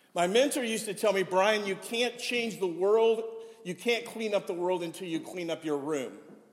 My mentor used to tell me, Brian, you can't change the world, you can't clean up the world until you clean up your room.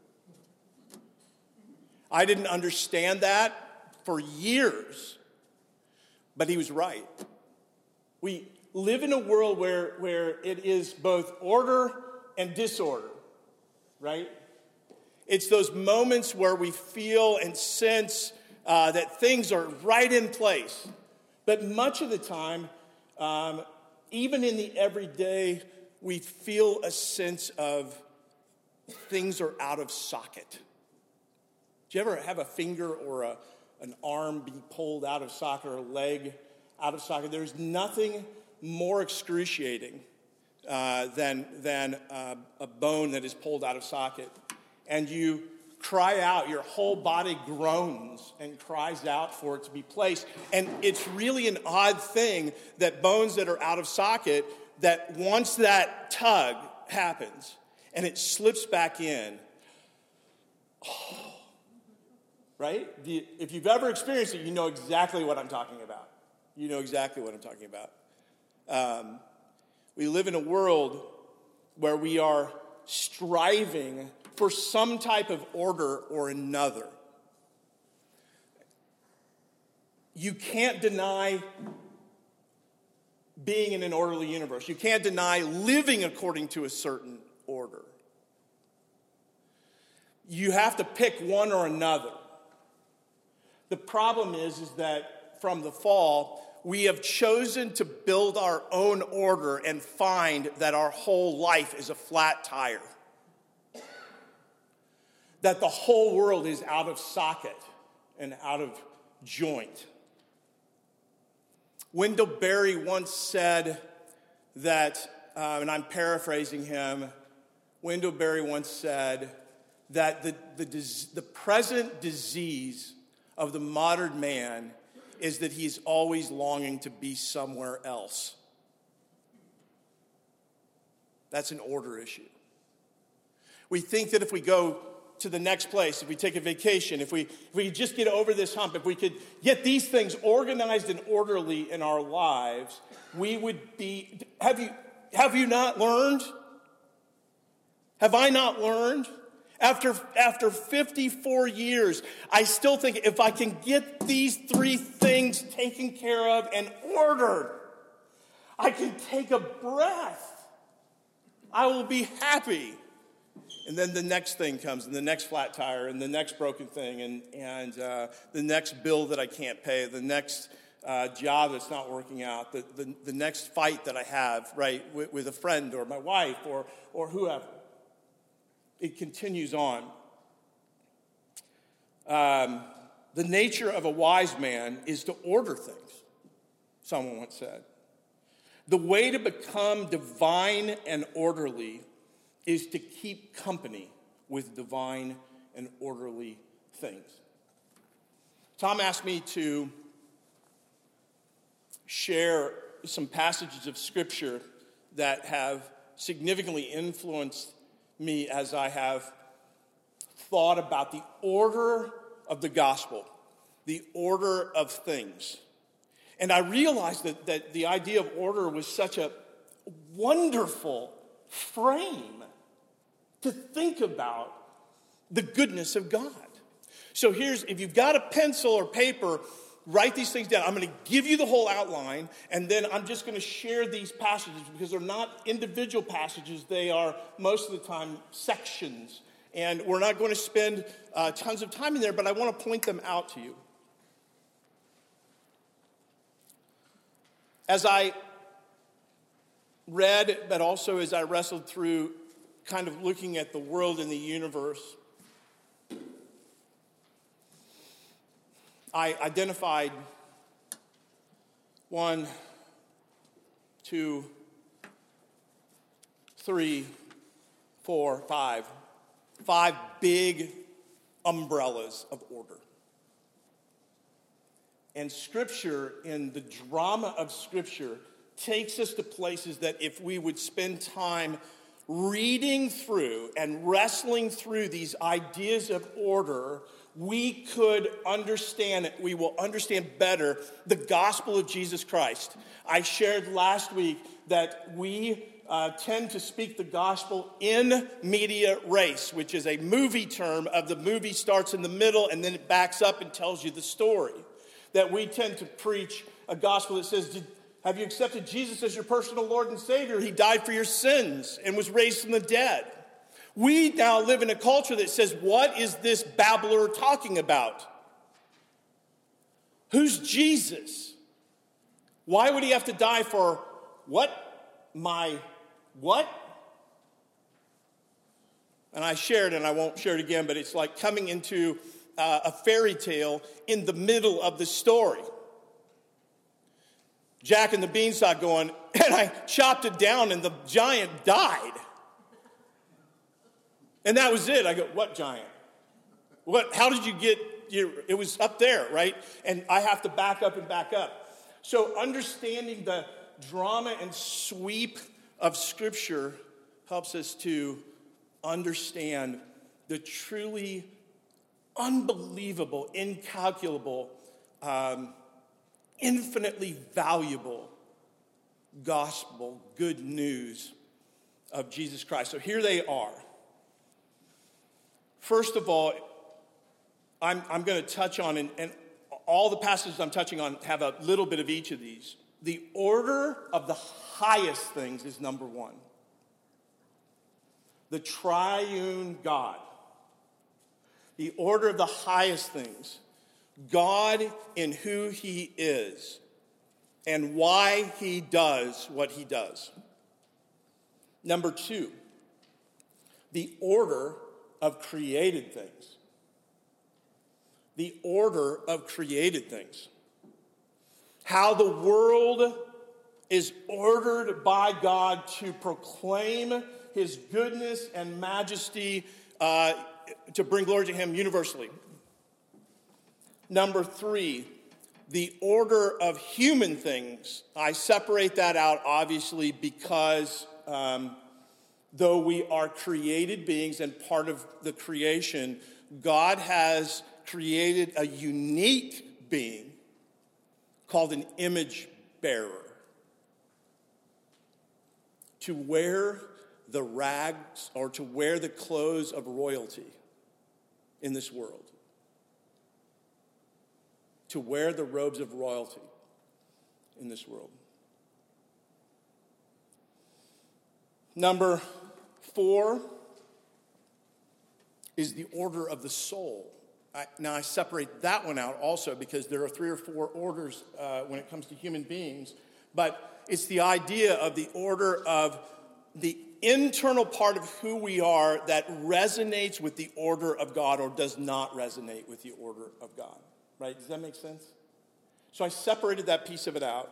I didn't understand that for years, but he was right. We live in a world where it is both order and disorder, right? It's those moments where we feel and sense that things are right in place. But much of the time, even in the everyday, we feel a sense of things are out of socket. Do you ever have a finger or an arm be pulled out of socket or a leg out of socket? There's nothing more excruciating than a bone that is pulled out of socket. And you cry out, your whole body groans and cries out for it to be placed. And it's really an odd thing that bones that are out of socket, that once that tug happens and it slips back in, right? If you've ever experienced it, you know exactly what I'm talking about. You know exactly what I'm talking about. We live in a world where we are striving for some type of order or another. You can't deny being in an orderly universe. You can't deny living according to a certain order. You have to pick one or another. The problem is that from the fall, we have chosen to build our own order and find that our whole life is a flat tire. That the whole world is out of socket and out of joint. Wendell Berry once said that, and I'm paraphrasing him, Wendell Berry once said that the present disease of the modern man is that he's always longing to be somewhere else. That's an order issue. We think that if we go to the next place, if we take a vacation, if we just get over this hump, if we could get these things organized and orderly in our lives, we would be. Have you not learned? Have I not learned? After 54 years, I still think if I can get these three things taken care of and ordered, I can take a breath. I will be happy. And then the next thing comes, and the next flat tire, and the next broken thing, and the next bill that I can't pay, the next job that's not working out, the next fight that I have, right, with a friend or my wife or whoever. It continues on. The nature of a wise man is to order things, someone once said. The way to become divine and orderly is to keep company with divine and orderly things. Tom asked me to share some passages of Scripture that have significantly influenced me as I have thought about the order of the gospel, the order of things. And I realized that the idea of order was such a wonderful frame to think about the goodness of God. So if you've got a pencil or paper, write these things down. I'm going to give you the whole outline, and then I'm just going to share these passages because they're not individual passages. They are, most of the time, sections. And we're not going to spend tons of time in there, but I want to point them out to you. As I read, but also as I wrestled through kind of looking at the world and the universe, I identified 1, 2, 3, 4, 5 big umbrellas of order. And Scripture, in the drama of Scripture, takes us to places that if we would spend time reading through and wrestling through these ideas of order, we could understand it. We will understand better the gospel of Jesus Christ. I shared last week that we tend to speak the gospel in media res, which is a movie term of the movie starts in the middle and then it backs up and tells you the story. That we tend to preach a gospel that says, have you accepted Jesus as your personal Lord and Savior? He died for your sins and was raised from the dead. We now live in a culture that says, what is this babbler talking about? Who's Jesus? Why would he have to die for what? My what? And I shared, and I won't share it again, but it's like coming into a fairy tale in the middle of the story. Jack and the Beanstalk going, and I chopped it down and the giant died. And that was it. I go, what giant? What? How did you get, it was up there, right? And I have to back up and back up. So understanding the drama and sweep of Scripture helps us to understand the truly unbelievable, incalculable, infinitely valuable gospel, good news of Jesus Christ. So here they are. First of all, I'm going to touch on, and all the passages I'm touching on have a little bit of each of these. The order of the highest things is number one. The triune God. The order of the highest things. God in who he is and why he does what he does. Number two, the order of created things. The order of created things. How the world is ordered by God to proclaim his goodness and majesty, to bring glory to him universally. Number three, the order of human things. I separate that out, obviously, because though we are created beings and part of the creation, God has created a unique being called an image bearer to wear the rags or to wear the clothes of royalty in this world. To wear the robes of royalty in this world. Number four is the order of the soul. Now I separate that one out also because there are 3 or 4 orders when it comes to human beings. But it's the idea of the order of the internal part of who we are that resonates with the order of God or does not resonate with the order of God. Right? Does that make sense? So I separated that piece of it out.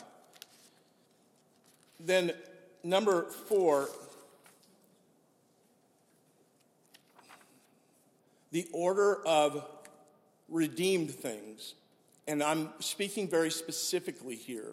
Then number 4, the order of redeemed things. And I'm speaking very specifically here.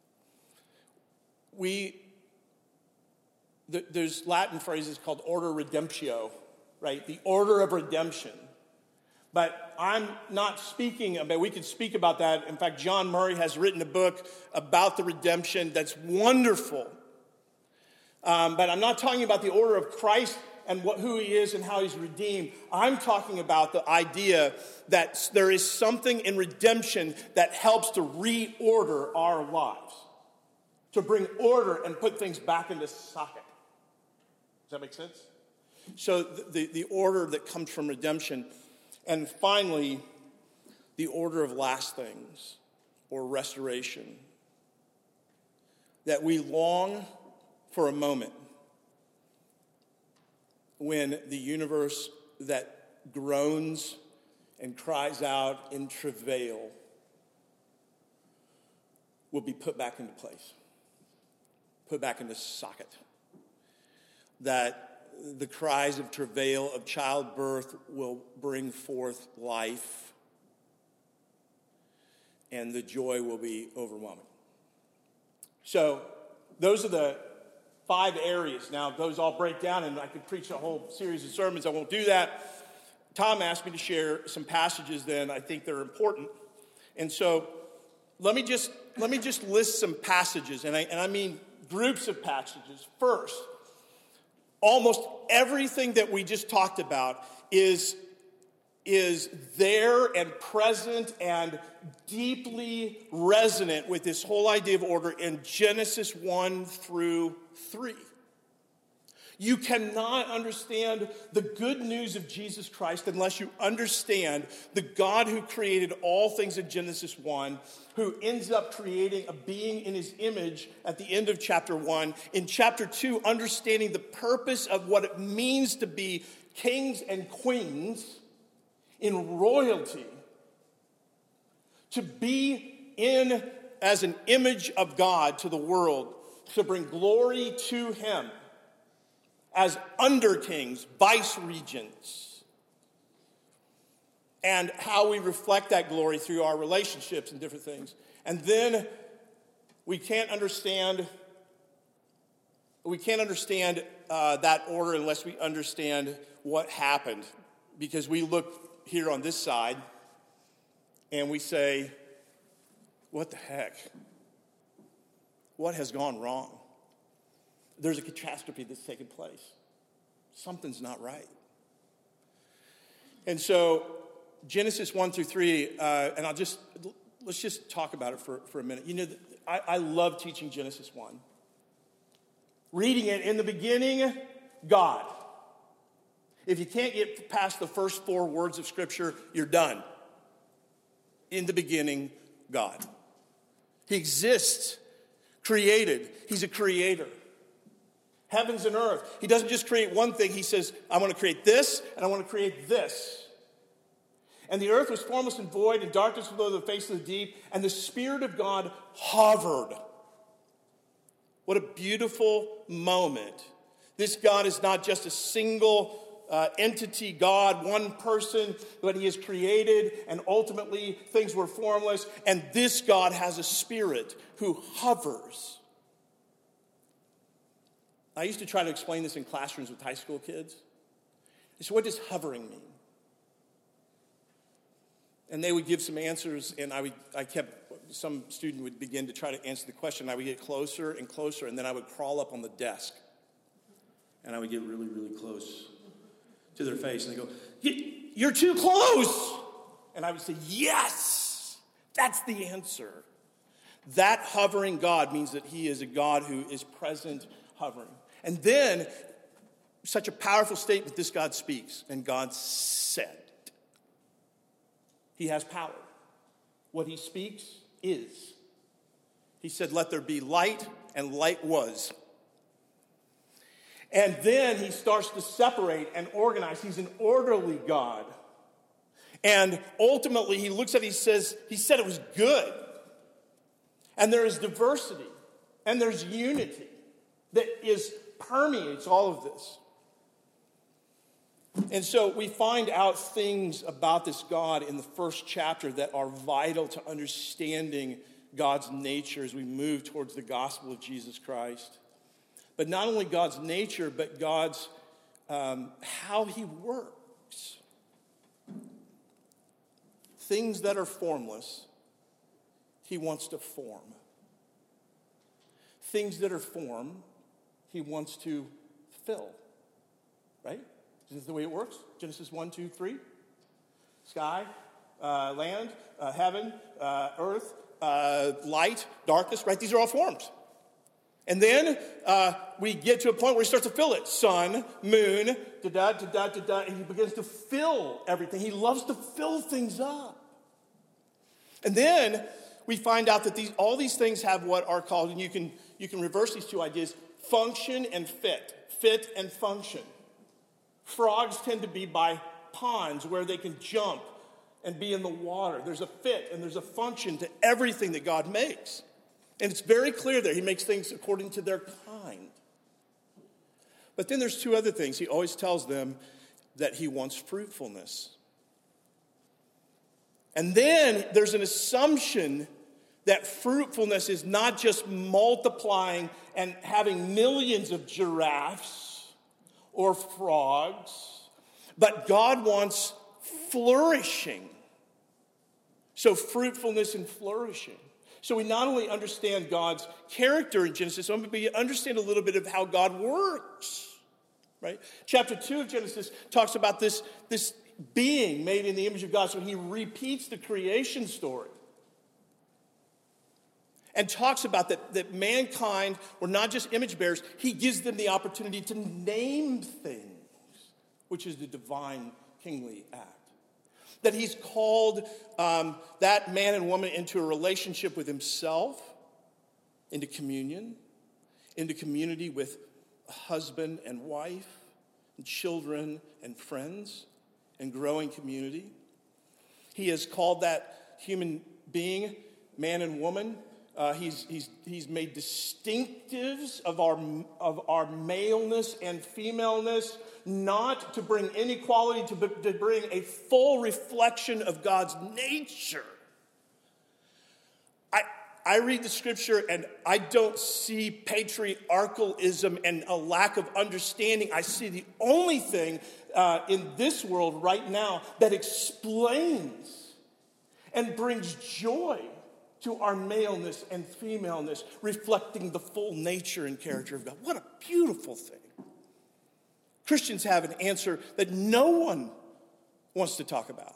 There's Latin phrases called order redemptio, right? The order of redemption. But I'm not speaking about, we could speak about that. In fact, John Murray has written a book about the redemption that's wonderful. But I'm not talking about the order of Christ and who he is and how he's redeemed. I'm talking about the idea that there is something in redemption that helps to reorder our lives. To bring order and put things back into socket. Does that make sense? So the order that comes from redemption. And finally, the order of last things, or restoration. That we long for a moment when the universe that groans and cries out in travail will be put back into place, put back into socket. That the cries of travail, of childbirth will bring forth life, and the joy will be overwhelming. So those are the 5 areas. Now, those all break down, and I could preach a whole series of sermons. I won't do that. Tom asked me to share some passages then. I think they're important. And so let me just list some passages, and I mean groups of passages. First, almost everything that we just talked about is there and present and deeply resonant with this whole idea of order in Genesis 1 through 3. You cannot understand the good news of Jesus Christ unless you understand the God who created all things in Genesis 1, who ends up creating a being in his image at the end of chapter 1. In chapter 2, understanding the purpose of what it means to be kings and queens in royalty, to be in as an image of God to the world, to bring glory to him as under kings, vice regents, and how we reflect that glory through our relationships and different things. And then we can't understand that order unless we understand what happened, because we look here on this side and we say, what the heck? What has gone wrong? There's a catastrophe that's taken place. Something's not right. And so Genesis 1 through 3, and let's just talk about it for a minute. You know, I love teaching Genesis 1. Reading it, in the beginning, God. If you can't get past the first 4 words of Scripture, you're done. In the beginning, God. He exists, created. He's a creator. Heavens and earth. He doesn't just create one thing. He says, I want to create this, and I want to create this. And the earth was formless and void, and darkness was over the face of the deep, and the Spirit of God hovered. What a beautiful moment. This God is not just a single entity God, one person, but he is created, and ultimately things were formless, and this God has a spirit who hovers. I used to try to explain this in classrooms with high school kids. So what does hovering mean? And they would give some answers, and some student would begin to try to answer the question. I would get closer and closer, and then I would crawl up on the desk, and I would get really, really close to their face, and they go, you're too close. And I would say, yes, that's the answer. That hovering God means that he is a God who is present hovering. And then, such a powerful statement, this God speaks, and God said. He has power. What he speaks is. He said, let there be light, and light was. And then he starts to separate and organize. He's an orderly God. And ultimately, he looks at it, he said it was good. And there is diversity. And there's unity that permeates all of this. And so we find out things about this God in the first chapter that are vital to understanding God's nature as we move towards the gospel of Jesus Christ. But not only God's nature, but God's how he works. Things that are formless, he wants to form. Things that are formed, he wants to fill. Right? Is this the way it works? Genesis 1, 2, 3. Sky, land, heaven, earth, light, darkness, right? These are all forms. And then we get to a point where he starts to fill it. Sun, moon, da-da, and he begins to fill everything. He loves to fill things up. And then we find out that all these things have what are called, and you can reverse these two ideas, function and fit. Fit and function. Frogs tend to be by ponds where they can jump and be in the water. There's a fit and there's a function to everything that God makes. And it's very clear there. He makes things according to their kind. But then there's 2 other things. He always tells them that he wants fruitfulness. And then there's an assumption that fruitfulness is not just multiplying and having millions of giraffes or frogs, but God wants flourishing. So fruitfulness and flourishing. So we not only understand God's character in Genesis, but we understand a little bit of how God works. Right? Chapter 2 of Genesis talks about this being made in the image of God. So he repeats the creation story. And talks about that mankind were not just image bearers. He gives them the opportunity to name things, which is the divine kingly act. That he's called that man and woman into a relationship with himself, into communion, into community with a husband and wife, and children and friends, and growing community. He has called that human being, man and woman. He's made distinctives of our maleness and femaleness, not to bring inequality, to bring a full reflection of God's nature. I read the scripture and I don't see patriarchalism and a lack of understanding. I see the only thing in this world right now that explains and brings joy to our maleness and femaleness, reflecting the full nature and character of God. What a beautiful thing. Christians have an answer that no one wants to talk about.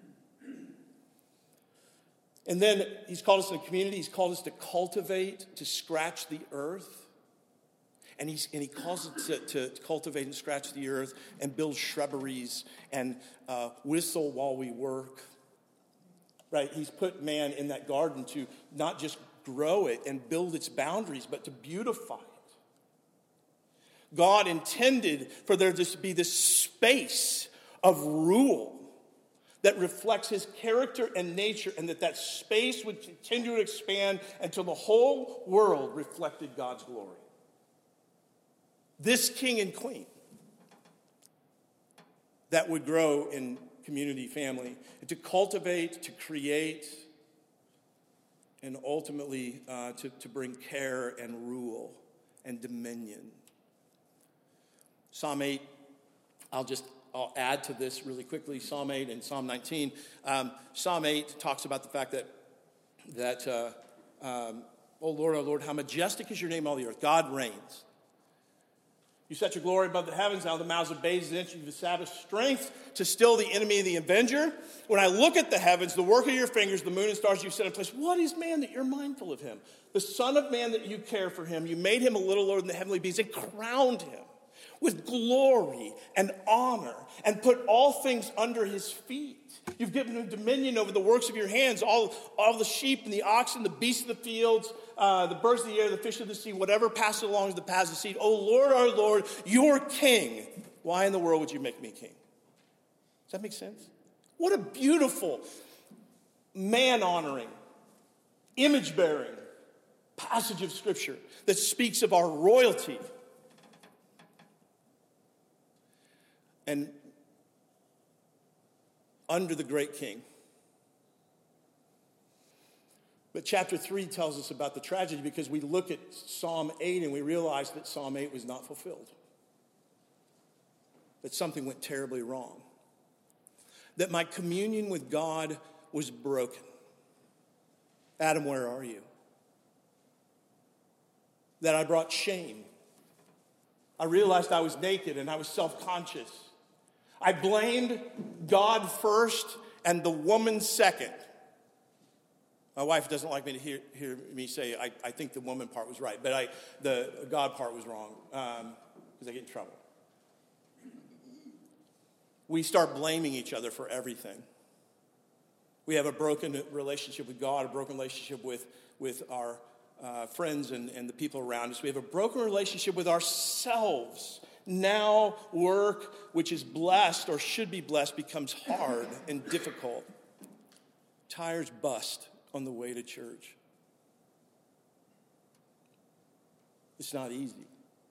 And then he's called us in a community. He's called us to cultivate, to scratch the earth. And he calls us to cultivate and scratch the earth and build shrubberies and whistle while we work. Right? He's put man in that garden to not just grow it and build its boundaries, but to beautify it. God intended for there to be this space of rule that reflects his character and nature, and that space would continue to expand until the whole world reflected God's glory. This king and queen that would grow in community, family, to cultivate, to create, and ultimately to bring care and rule and dominion. Psalm 8, I'll add to this really quickly. Psalm 8 and Psalm 19. Psalm 8 talks about the fact that oh Lord, how majestic is your name, all the earth. God reigns. You set your glory above the heavens, out of the mouths of babes and you've established strength to still the enemy and the avenger. When I look at the heavens, the work of your fingers, the moon and stars you've set in place, what is man that you're mindful of him? The Son of Man that you care for him. You made him a little lower than the heavenly beings and crowned him with glory and honor and put all things under his feet. You've given him dominion over the works of your hands, all the sheep and the oxen, the beasts of the fields, the birds of the air, the fish of the sea, whatever passes along the paths of the sea. Oh Lord, our Lord, you're king. Why in the world would you make me king? Does that make sense? What a beautiful, man-honoring, image-bearing passage of Scripture that speaks of our royalty. And under the great king. But chapter 3 tells us about the tragedy because we look at Psalm 8 and we realize that Psalm 8 was not fulfilled. That something went terribly wrong. That my communion with God was broken. Adam, where are you? That I brought shame. I realized I was naked and I was self-conscious. I blamed God first and the woman second. My wife doesn't like me to hear me say, I think the woman part was right, but the God part was wrong because I get in trouble. We start blaming each other for everything. We have a broken relationship with God, a broken relationship with our friends and the people around us. We have a broken relationship with ourselves. Now work, which is blessed or should be blessed, becomes hard and difficult. Tires bust on the way to church. It's not easy.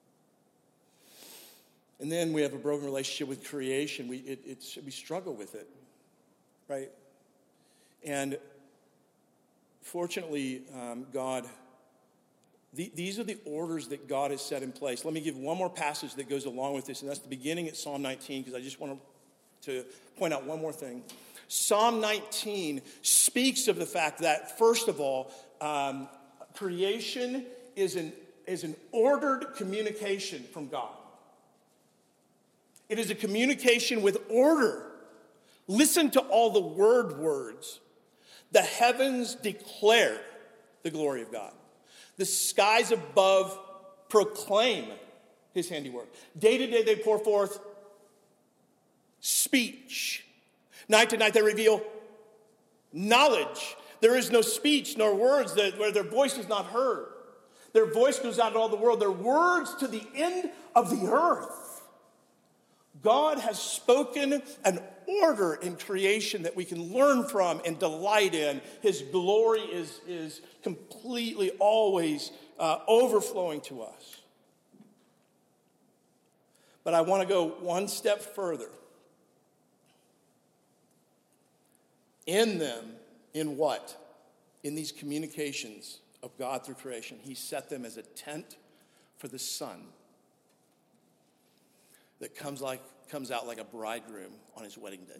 And then we have a broken relationship with creation. We struggle with it, right? And Fortunately, these are the orders that God has set in place. Let me give one more passage that goes along with this, and that's the beginning at Psalm 19, because I just want to point out one more thing. Psalm 19 speaks of the fact that, first of all, creation is an ordered communication from God. It is a communication with order. Listen to all the words. The heavens declare the glory of God. The skies above proclaim his handiwork. Day to day they pour forth speech. Night to night they reveal knowledge. There is no speech nor words where their voice is not heard. Their voice goes out to all the world. Their words to the end of the earth. God has spoken an order in creation that we can learn from and delight in. His glory is completely always overflowing to us. But I want to go one step further. In them, in what? In these communications of God through creation, he set them as a tent for the sun that comes out like a bridegroom on his wedding day.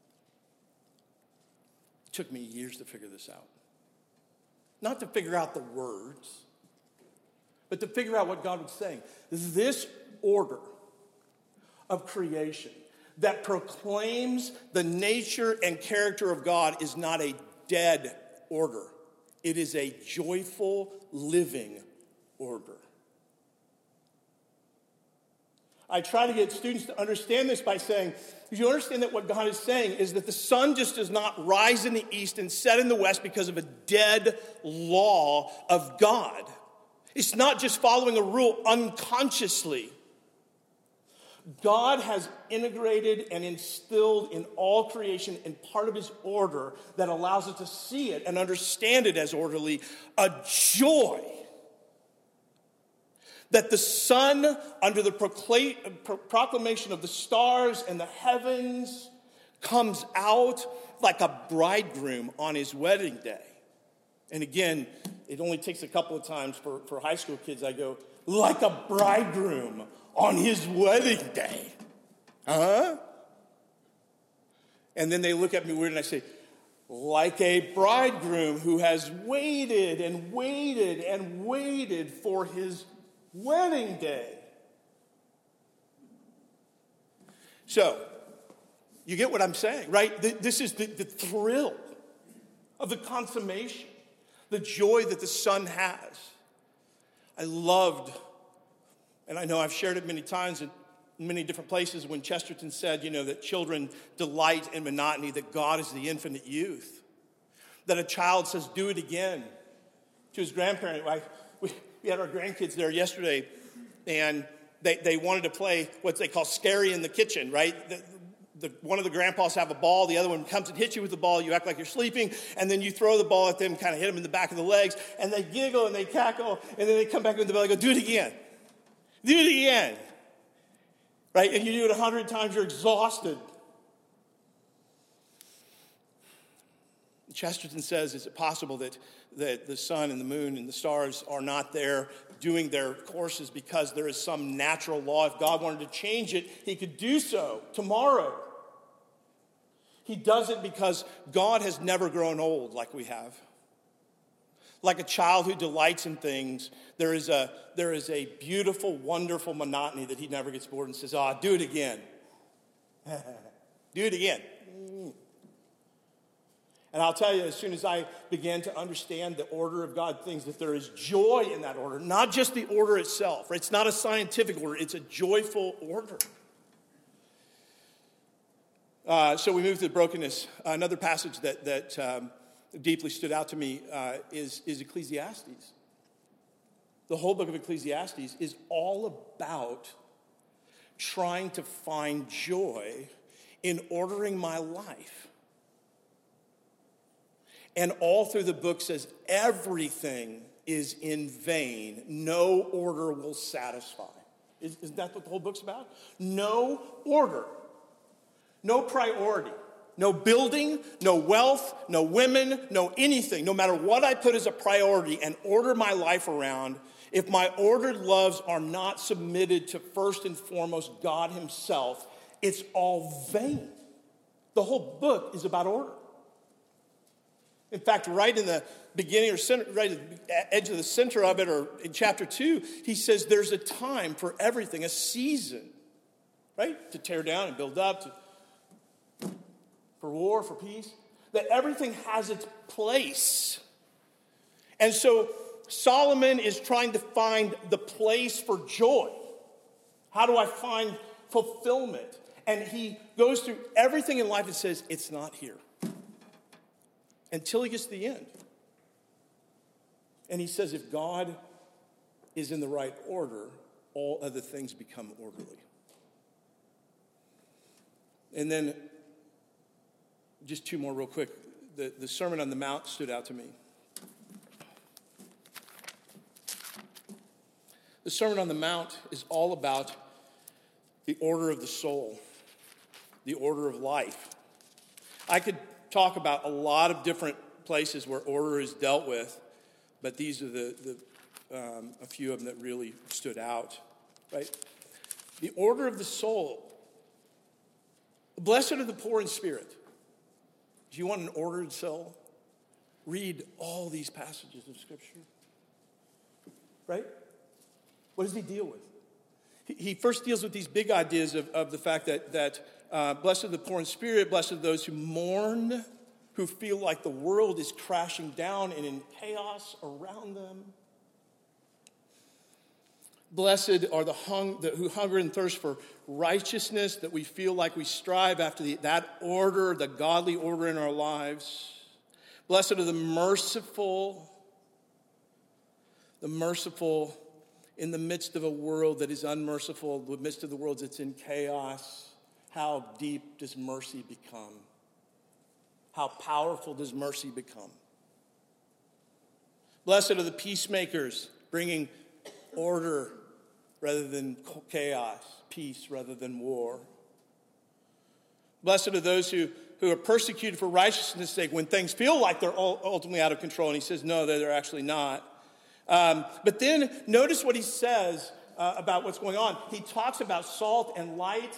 It took me years to figure this out. Not to figure out the words, but to figure out what God was saying. This order of creation that proclaims the nature and character of God is not a dead order. It is a joyful, living order. I try to get students to understand this by saying, you understand that what God is saying is that the sun just does not rise in the east and set in the west because of a dead law of God. It's not just following a rule unconsciously. God has integrated and instilled in all creation in part of his order that allows us to see it and understand it as orderly, a joy that the sun, under the proclamation of the stars and the heavens, comes out like a bridegroom on his wedding day. And again, it only takes a couple of times for high school kids. I go, like a bridegroom on his wedding day. Huh? And then they look at me weird and I say, like a bridegroom who has waited and waited and waited for his wedding day. So, you get what I'm saying, right? This is the thrill of the consummation, the joy that the Son has. I loved, and I know I've shared it many times in many different places, when Chesterton said, that children delight in monotony, that God is the infinite youth. That a child says, do it again, to his grandparent. We had our grandkids there yesterday, and they wanted to play what they call scary in the kitchen, right? One of the grandpas have a ball, the other one comes and hits you with the ball, you act like you're sleeping, and then you throw the ball at them, kind of hit them in the back of the legs, and they giggle and they cackle, and then they come back with the ball and go, do it again. Do it again. Right? And you do it 100 times, you're exhausted. Chesterton says, is it possible that the sun and the moon and the stars are not there doing their courses because there is some natural law? If God wanted to change it, he could do so tomorrow. He does it because God has never grown old like we have. Like a child who delights in things, there is a beautiful, wonderful monotony that he never gets bored and says, do it again. Do it again. And I'll tell you, as soon as I began to understand the order of God things, that there is joy in that order, not just the order itself. Right? It's not a scientific order, it's a joyful order. So we move to the brokenness. Another passage that deeply stood out to me is Ecclesiastes. The whole book of Ecclesiastes is all about trying to find joy in ordering my life. And all through the book says everything is in vain. No order will satisfy. Isn't that what the whole book's about? No order. No priority. No building, no wealth, no women, no anything. No matter what I put as a priority and order my life around, if my ordered loves are not submitted to first and foremost God himself, it's all vain. The whole book is about order. In fact, right in the beginning or center, right at the edge of the center of it, or in chapter 2, he says there's a time for everything, a season, right? To tear down and build up, for war, for peace. That everything has its place. And so Solomon is trying to find the place for joy. How do I find fulfillment? And he goes through everything in life and says, it's not here. Until he gets to the end. And he says, if God is in the right order, all other things become orderly. And then, just two more real quick. The Sermon on the Mount stood out to me. The Sermon on the Mount is all about the order of the soul, the order of life. I could talk about a lot of different places where order is dealt with, but these are a few of them that really stood out, right? The order of the soul. Blessed are the poor in spirit. Do you want an ordered soul? Read all these passages of Scripture, right? What does he deal with? He first deals with these big ideas of the fact that blessed are the poor in spirit, blessed are those who mourn, who feel like the world is crashing down and in chaos around them. Blessed are who hunger and thirst for righteousness, that we feel like we strive after that order, the godly order in our lives. Blessed are the merciful in the midst of a world that is unmerciful, in the midst of the world that's in chaos. How deep does mercy become? How powerful does mercy become? Blessed are the peacemakers, bringing order rather than chaos, peace rather than war. Blessed are those who are persecuted for righteousness' sake when things feel like they're ultimately out of control. And he says, no, they're actually not. But then notice what he says about what's going on. He talks about salt and light,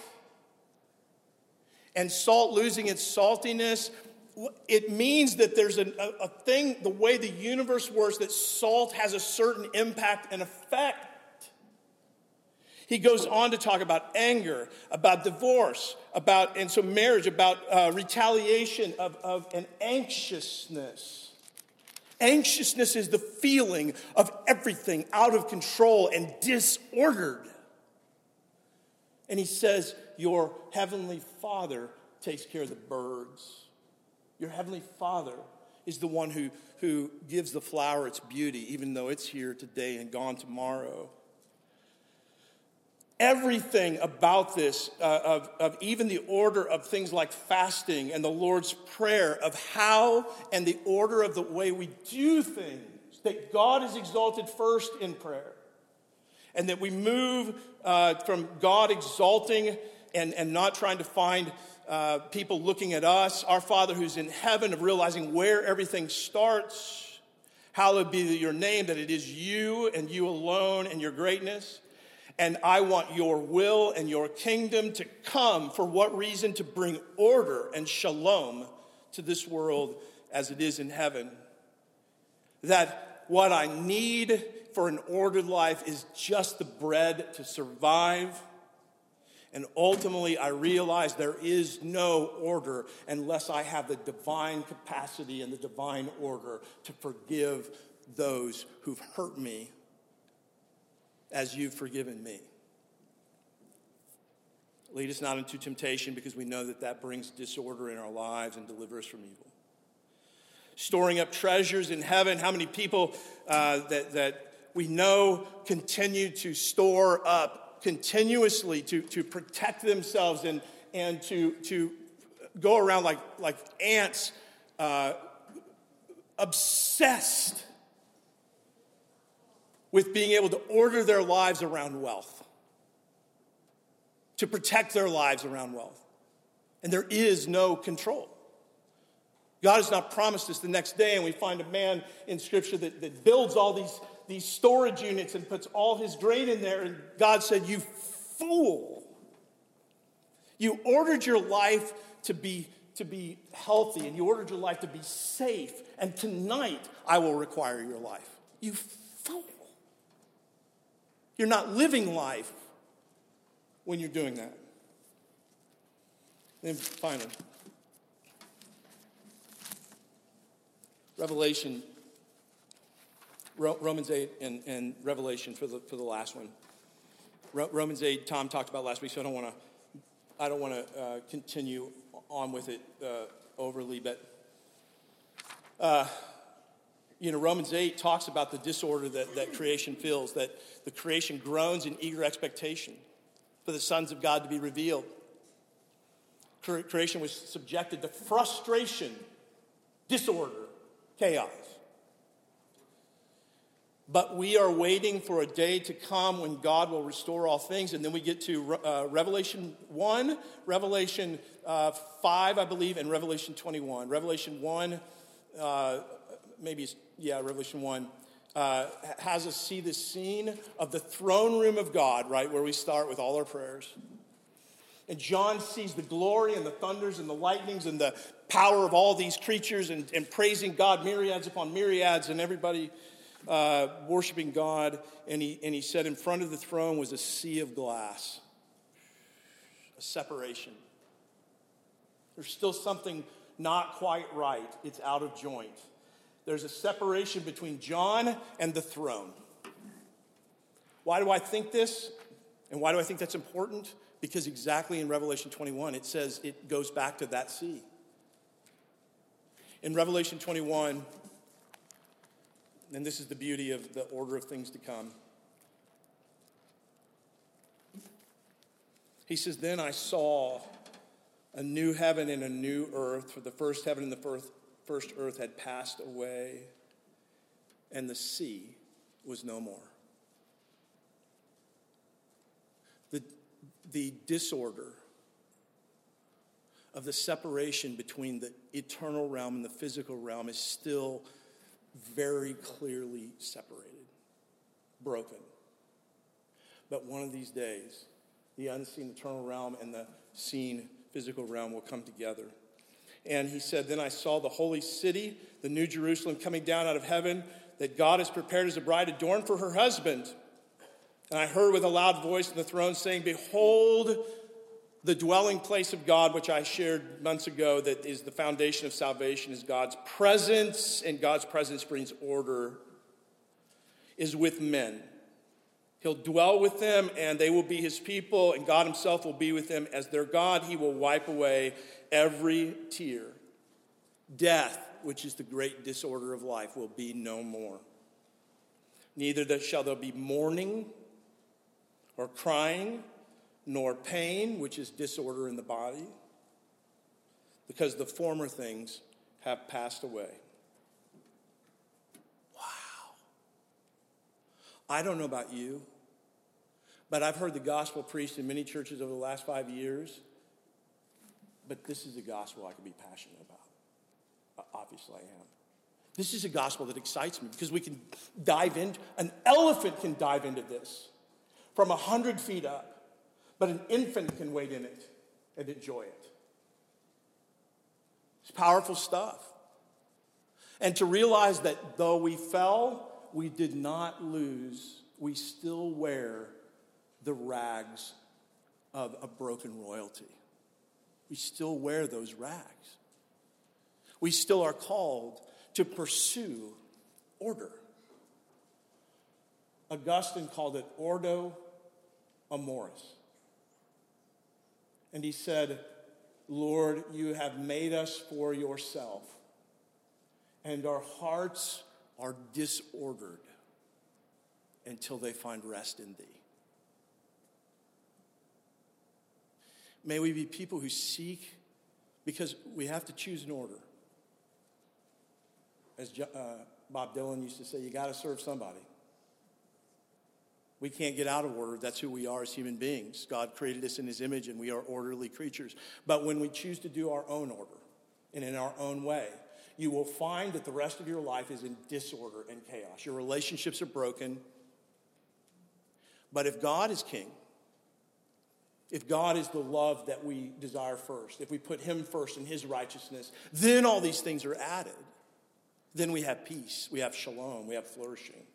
and salt losing its saltiness. It means that there's a thing, the way the universe works, that salt has a certain impact and effect. He goes on to talk about anger, about divorce, and so marriage, about retaliation and anxiousness. Anxiousness is the feeling of everything out of control and disordered. And he says, your heavenly Father takes care of the birds. Your heavenly Father is the one who gives the flower its beauty, even though it's here today and gone tomorrow. Everything about this, of even the order of things like fasting and the Lord's Prayer, of how and the order of the way we do things, that God is exalted first in prayer. And that we move from God exalting and not trying to find people looking at us, our Father who's in heaven, of realizing where everything starts. Hallowed be your name, that it is you and you alone and your greatness. And I want your will and your kingdom to come. For what reason? To bring order and shalom to this world as it is in heaven. That what I need for an ordered life is just the bread to survive. And ultimately, I realize there is no order unless I have the divine capacity and the divine order to forgive those who've hurt me as you've forgiven me. Lead us not into temptation, because we know that brings disorder in our lives, and deliver us from evil. Storing up treasures in heaven. How many people that we know continue to store up continuously to protect themselves and to go around like ants, obsessed with being able to order their lives around wealth, to protect their lives around wealth. And there is no control. God has not promised us the next day, and we find a man in Scripture that builds all these storage units and puts all his grain in there, and God said, "You fool. You ordered your life to be healthy, and you ordered your life to be safe, and tonight I will require your life. You fool. You're not living life when you're doing that." And finally, Revelation, Romans 8 and Revelation for the last one. Romans 8, Tom talked about last week, so I don't want to continue on with it overly, but Romans 8 talks about the disorder that creation feels, that the creation groans in eager expectation for the sons of God to be revealed. Creation was subjected to frustration, disorder, chaos. But we are waiting for a day to come when God will restore all things. And then we get to Revelation 1, Revelation 5, I believe, and Revelation 21. Revelation 1, Revelation 1 has us see this scene of the throne room of God, right, where we start with all our prayers. And John sees the glory and the thunders and the lightnings and the power of all these creatures and praising God, myriads upon myriads, and everybody worshiping God. And he said in front of the throne was a sea of glass, a separation. There's still something not quite right. It's out of joint. There's a separation between John and the throne. Why do I think this? And why do I think that's important? Because exactly in Revelation 21, it says it goes back to that sea. In Revelation 21, and this is the beauty of the order of things to come. He says, "Then I saw a new heaven and a new earth, for the first heaven and the first earth had passed away, and the sea was no more." The disorder of the separation between the eternal realm and the physical realm is still very clearly separated, broken. But one of these days, the unseen eternal realm and the seen physical realm will come together. And he said, "Then I saw the holy city, the new Jerusalem, coming down out of heaven, that God has prepared as a bride adorned for her husband. And I heard with a loud voice in the throne saying, 'Behold, the dwelling place of God,'" which I shared months ago, that is the foundation of salvation, is God's presence, and God's presence brings order, "is with men. He'll dwell with them, and they will be his people, and God himself will be with them as their God. He will wipe away every tear. Death, which is the great disorder of life, will be no more. Neither shall there be mourning or crying, nor pain, which is disorder in the body, because the former things have passed away." Wow. I don't know about you, but I've heard the gospel preached in many churches over the last 5 years, but this is a gospel I can be passionate about. Obviously I am. This is a gospel that excites me because we can dive in. An elephant can dive into this from 100 feet up, but an infant can wade in it and enjoy it. It's powerful stuff. And to realize that though we fell, we did not lose. We still wear the rags of a broken royalty. We still wear those rags. We still are called to pursue order. Augustine called it ordo amoris. And he said, "Lord, you have made us for yourself, and our hearts are disordered until they find rest in thee." May we be people who seek, because we have to choose an order. As Bob Dylan used to say, you got to serve somebody. We can't get out of order. That's who we are as human beings. God created us in his image, and we are orderly creatures. But when we choose to do our own order and in our own way, you will find that the rest of your life is in disorder and chaos. Your relationships are broken. But if God is king, if God is the love that we desire first, if we put him first in his righteousness, then all these things are added. Then we have peace, we have shalom, we have flourishing.